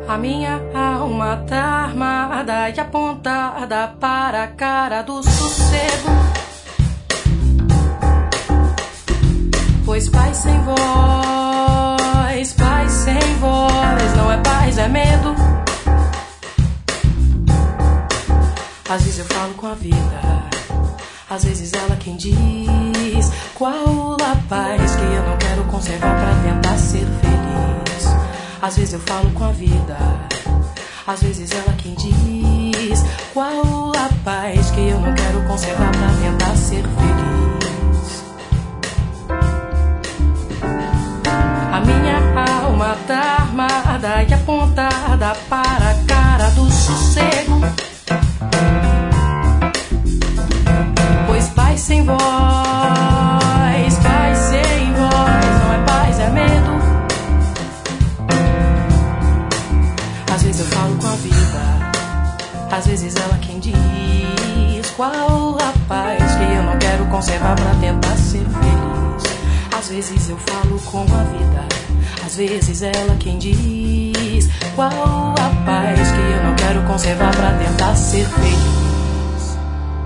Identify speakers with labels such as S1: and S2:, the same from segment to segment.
S1: A minha alma tá armada e apontada para a cara do sossego. Pois paz sem voz não é paz, é medo. Às vezes eu falo com a vida, às vezes ela quem diz qual a paz que eu não quero conservar pra tentar ser feliz. Às vezes eu falo com a vida, às vezes ela quem diz qual a paz que eu não quero conservar pra tentar ser feliz. A minha alma tá armada e apontada para a cara do sossego. Pois paz sem voz não é paz, é medo. Às vezes eu falo com a vida, às vezes ela quem diz qual a paz que eu não quero conservar pra tentar ser feliz. Às vezes eu falo com a vida, às vezes ela quem diz qual a paz que eu não quero conservar pra tentar ser feliz.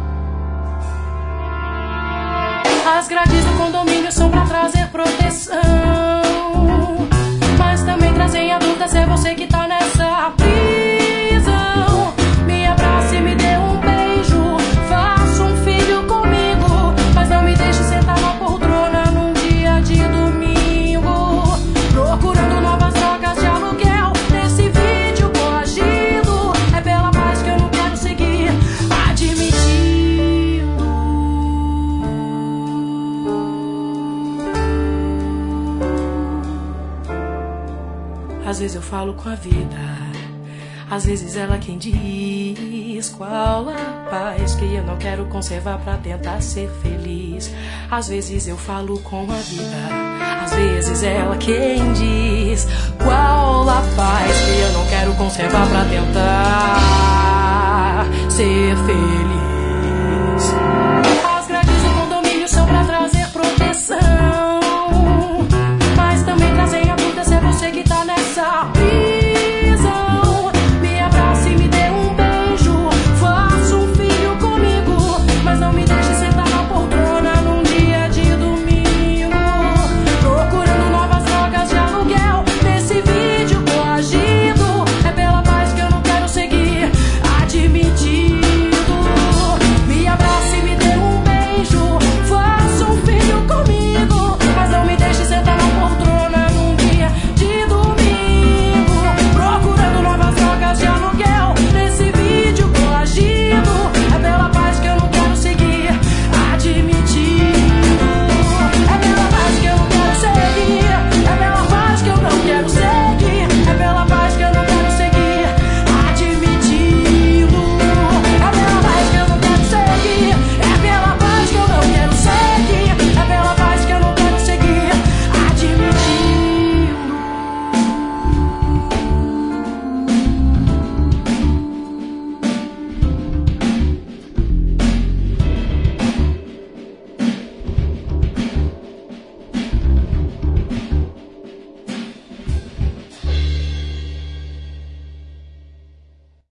S1: As grades do condomínio são pra trazer proteção, mas também trazem a dúvida se é você que tá nessa prisão. Me abraça e me dê um beijo, faça um filho comigo, mas não me deixe sentar na poltrona num dia de domingo, procurando novas drogas de aluguel nesse vídeo coagido. É pela paz que eu não quero seguir admitindo. Às vezes eu falo com a vida, às vezes ela quem diz qual a paz que eu não quero conservar pra tentar ser feliz. Às vezes eu falo com a vida, às vezes ela quem diz qual a paz que eu não quero conservar pra tentar ser feliz.